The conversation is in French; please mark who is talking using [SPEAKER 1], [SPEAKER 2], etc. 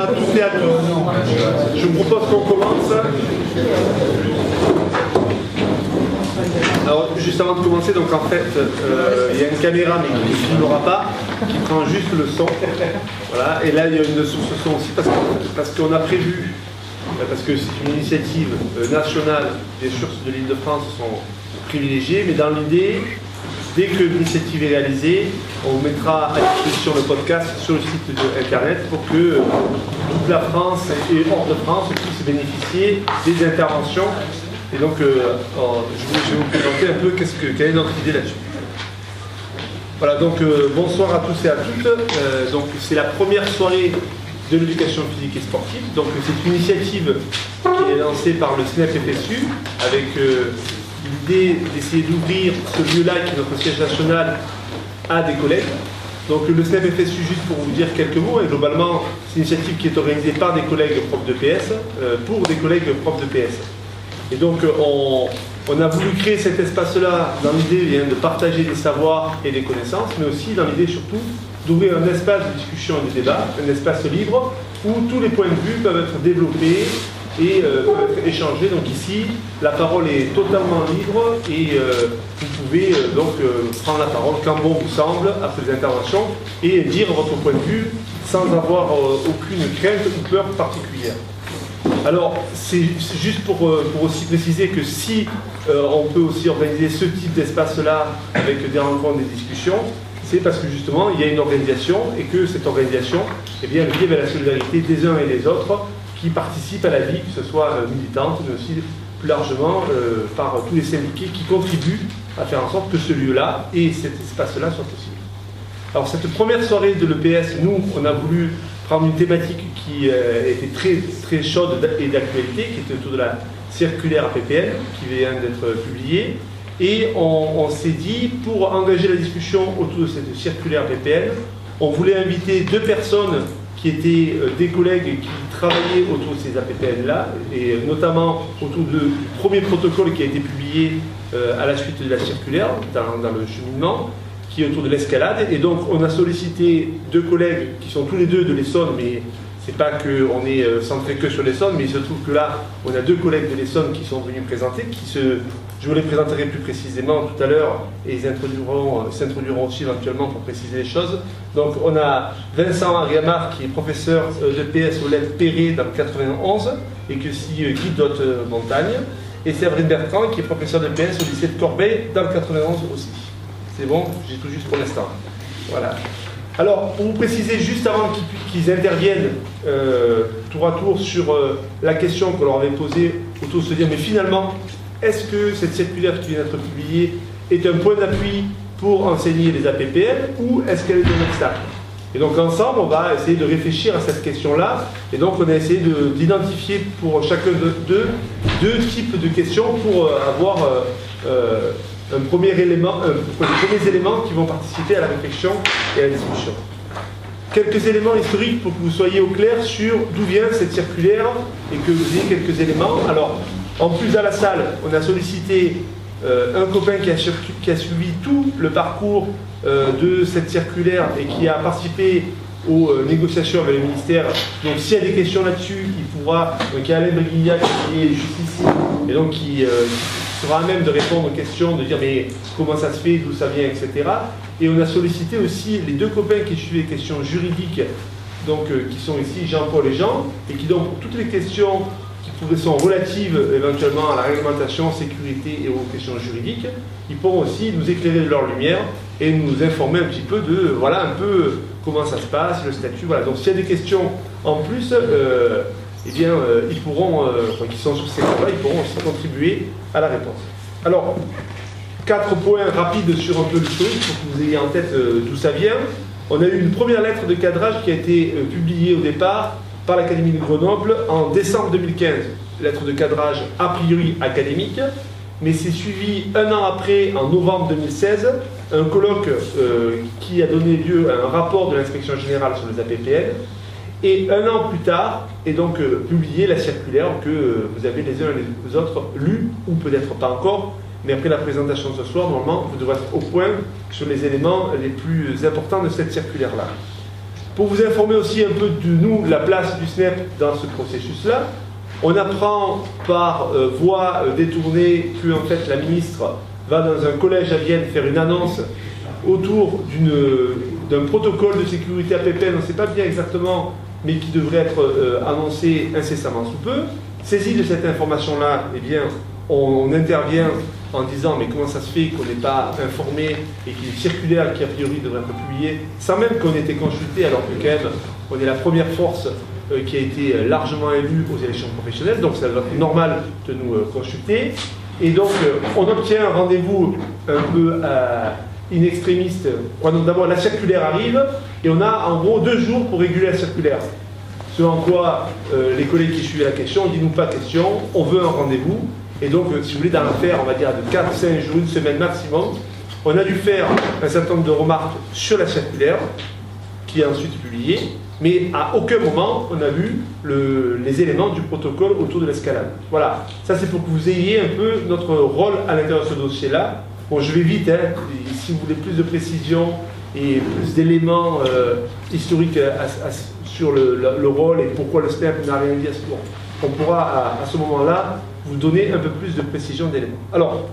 [SPEAKER 1] à toutes et à tous. Je vous propose qu'on commence. Alors, juste avant de commencer, donc en fait, il y a une caméra mais qui ne filmera pas, qui prend juste le son. Voilà. Et là, il y a une source son aussi parce qu'on a prévu, parce que c'est une initiative nationale, les sources de l'Île-de-France sont privilégiées, mais dans l'idée, dès que l'initiative est réalisée, on mettra à disposition le podcast sur le site de Internet pour que toute la France et hors de France puissent bénéficier des interventions. Et donc, je vais vous présenter un peu quelle est notre idée là-dessus. Voilà, donc bonsoir à tous et à toutes. Donc, c'est la première soirée de l'éducation physique et sportive. Donc, c'est une initiative qui est lancée par le SNEP-FSU avec l'idée d'essayer d'ouvrir ce lieu-là, qui est notre siège national, à des collègues. Donc le SNEP-FSU, juste pour vous dire quelques mots, et globalement, c'est une initiative qui est organisée par des collègues profs de PS, pour des collègues profs de PS. Et donc on a voulu créer cet espace-là dans l'idée de partager des savoirs et des connaissances, mais aussi dans l'idée surtout d'ouvrir un espace de discussion et de débat, un espace libre, où tous les points de vue peuvent être développés et peuvent être échangés. Donc ici, la parole est totalement libre et vous pouvez donc prendre la parole quand bon vous semble après les interventions et dire votre point de vue sans avoir aucune crainte ou peur particulière. Alors, c'est juste pour aussi préciser que si on peut aussi organiser ce type d'espace-là avec des rencontres, des discussions, c'est parce que justement, il y a une organisation et que cette organisation est bien liée à la solidarité des uns et des autres qui participent à la vie, que ce soit militante, mais aussi plus largement par tous les syndiqués qui contribuent à faire en sorte que ce lieu-là et cet espace-là soient possibles. Alors, cette première soirée de l'EPS, nous, on a voulu prendre une thématique qui était très, très chaude et d'actualité, qui était autour de la circulaire APPN, qui vient d'être publiée. Et on s'est dit, pour engager la discussion autour de cette circulaire APPN, on voulait inviter deux personnes qui étaient des collègues qui travaillaient autour de ces APPN-là, et notamment autour du premier protocole qui a été publié à la suite de la circulaire, dans le cheminement, qui est autour de l'escalade. Et donc on a sollicité deux collègues qui sont tous les deux de l'Essonne, mais c'est pas qu'on est centré que sur l'Essonne, mais il se trouve que là, on a deux collègues de l'Essonne qui sont venus présenter, je vous les présenterai plus précisément tout à l'heure, et ils s'introduiront aussi éventuellement pour préciser les choses. Donc on a Vincent Ariamar, qui est professeur de PS au LEF Perret dans le 91, et qui est aussi guide d'haute-montagne, et Séverine Bertrand, qui est professeur de PS au lycée de Corbeil dans le 91 aussi. C'est bon, j'ai tout juste pour l'instant. Voilà. Alors, pour vous préciser, juste avant qu'ils interviennent tour à tour sur la question qu'on leur avait posée, autour de se dire, mais finalement, est-ce que cette circulaire qui vient d'être publiée est un point d'appui pour enseigner les APPN ou est-ce qu'elle est un obstacle? Et donc ensemble, on va essayer de réfléchir à cette question-là. Et donc on a essayé d'identifier pour chacun d'eux deux types de questions pour avoir un premier élément, les premiers éléments qui vont participer à la réflexion et à la discussion. Quelques éléments historiques pour que vous soyez au clair sur d'où vient cette circulaire et que vous ayez quelques éléments. Alors, en plus à la salle, on a sollicité un copain qui a suivi tout le parcours de cette circulaire et qui a participé aux négociations avec le ministère. Donc s'il y a des questions là-dessus, il pourra, donc il y a Alain Briguillac qui est juste ici, et donc qui sera à même de répondre aux questions, de dire mais comment ça se fait, d'où ça vient, etc. Et on a sollicité aussi les deux copains qui suivaient les questions juridiques, donc qui sont ici Jean-Paul et Jean, et qui donc pour toutes les questions qui sont relatives éventuellement à la réglementation, sécurité et aux questions juridiques, ils pourront aussi nous éclairer de leur lumière et nous informer un petit peu de, voilà, un peu comment ça se passe, le statut, voilà. Donc s'il y a des questions en plus, eh bien, ils pourront, qui sont sur ces points-là, ils pourront aussi contribuer à la réponse. Alors, 4 points rapides sur un peu l'historique pour que vous ayez en tête d'où ça vient. On a eu une première lettre de cadrage qui a été publiée au départ par l'Académie de Grenoble en décembre 2015. Lettre de cadrage a priori académique, mais c'est suivi un an après, en novembre 2016, un colloque qui a donné lieu à un rapport de l'inspection générale sur les APPN. Et un an plus tard est donc publiée la circulaire que vous avez les uns et les autres lus, ou peut-être pas encore, mais après la présentation de ce soir, normalement, vous devrez être au point sur les éléments les plus importants de cette circulaire-là. Pour vous informer aussi un peu de nous, la place du SNEP dans ce processus-là, on apprend par voie détournée que en fait, la ministre va dans un collège à Vienne faire une annonce autour d'un protocole de sécurité APPN, on ne sait pas bien exactement, mais qui devrait être annoncé incessamment sous peu. Saisi de cette information-là, eh bien, on intervient en disant mais comment ça se fait qu'on n'est pas informé et qu'il y ait une circulaire qui a priori devrait être publiée sans même qu'on ait été consulté, alors que quand même on est la première force qui a été largement élue aux élections professionnelles, donc ça doit être normal de nous consulter. Et donc on obtient un rendez-vous un peu in extremis. D'abord la circulaire arrive et on a en gros 2 jours pour réguler la circulaire. Ce en quoi les collègues qui suivaient la question ont dit nous pas question, on veut un rendez-vous. Et donc, si vous voulez, dans l'affaire, on va dire de 4, 5 jours, une semaine maximum, on a dû faire un certain nombre de remarques sur la circulaire, qui est ensuite publiée, mais à aucun moment on a vu les éléments du protocole autour de l'escalade. Voilà, ça c'est pour que vous ayez un peu notre rôle à l'intérieur de ce dossier-là. Bon, je vais vite, hein. Si vous voulez plus de précision et plus d'éléments historiques sur le rôle et pourquoi le SNEP n'a rien dit à ce moment, on pourra à ce moment-là vous donner un peu plus de précision d'éléments. Alors,